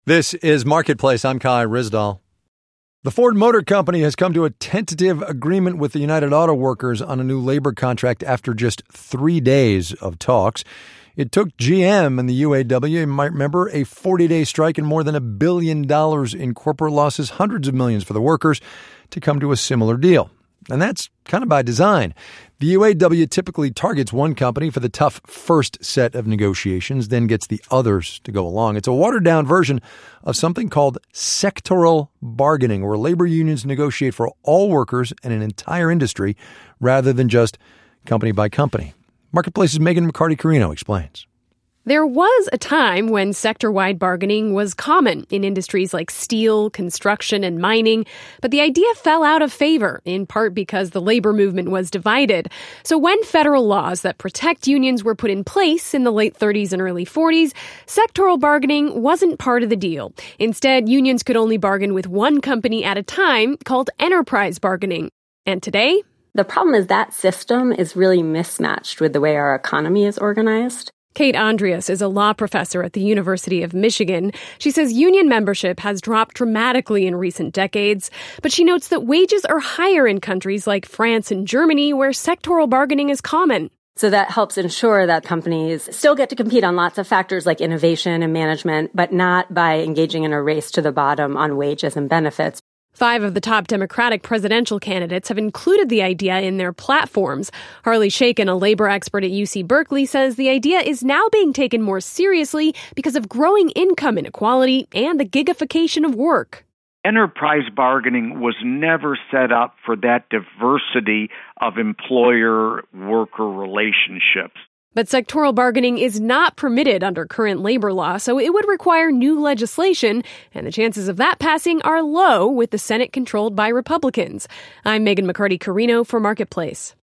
This is Marketplace. I'm Kai Ryssdal. The Ford Motor Company has come to a tentative agreement with the United Auto Workers on a new labor contract after just 3 days of talks. It took GM and the UAW, you might remember, a 40-day strike and more than $1 billion in corporate losses, hundreds of millions for the workers, to come to a similar deal. And that's kind of by design. The UAW typically targets one company for the tough first set of negotiations, then gets the others to go along. It's a watered-down version of something called sectoral bargaining, where labor unions negotiate for all workers in an entire industry rather than just company by company. Marketplace's Megan McCarty-Carino explains. There was a time when sector-wide bargaining was common in industries like steel, construction, and mining, but the idea fell out of favor, in part because the labor movement was divided. So when federal laws that protect unions were put in place in the late 30s and early 40s, sectoral bargaining wasn't part of the deal. Instead, unions could only bargain with one company at a time, called enterprise bargaining. And today? The problem is that system is really mismatched with the way our economy is organized. Kate Andreas is a law professor at the University of Michigan. She says union membership has dropped dramatically in recent decades, but she notes that wages are higher in countries like France and Germany, where sectoral bargaining is common. So that helps ensure that companies still get to compete on lots of factors like innovation and management, but not by engaging in a race to the bottom on wages and benefits. 5 of the top Democratic presidential candidates have included the idea in their platforms. Harley Shaken, a labor expert at UC Berkeley, says the idea is now being taken more seriously because of growing income inequality and the gigification of work. Enterprise bargaining was never set up for that diversity of employer-worker relationships. But sectoral bargaining is not permitted under current labor law, so it would require new legislation, and the chances of that passing are low with the Senate controlled by Republicans. I'm Megan McCarty-Carino for Marketplace.